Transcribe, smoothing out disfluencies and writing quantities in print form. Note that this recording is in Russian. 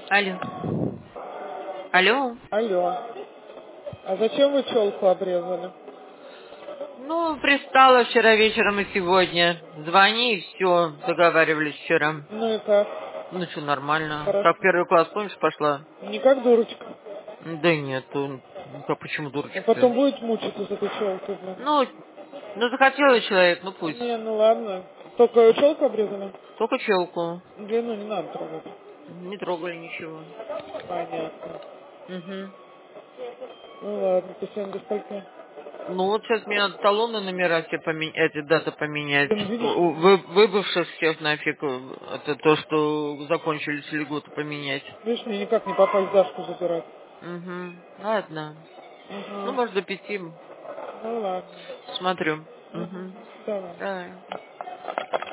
Алло. Алло. Алло. А зачем вы челку обрезали? Ну, пристала вчера вечером и сегодня. Звони и все. Договаривались вчера. Ну и как? Ну что, нормально. Хорошо. Как в первый класс, помнишь, пошла? Не как дурочка. Да нет, почему А дурочка-то? потом будет мучиться с этой челкой, блин. Ну, захотела человек, ну пусть. Не, ну ладно. Только челку обрезали? Только челку. Длину не надо трогать. Не трогали ничего. Понятно. Угу. Ну ладно, ты сегодня до скольки? Ну вот сейчас мне надо талоны номера все поменять, эти даты поменять. Блин, видишь? Выбывших всех нафиг, это то, что закончились льготы поменять. Видишь, мне никак не попасть Дашку забирать. Угу. Ладно. Ну, Угу. может, до 5. Ну ладно. Смотрю. Угу. Угу. Давай. Давай.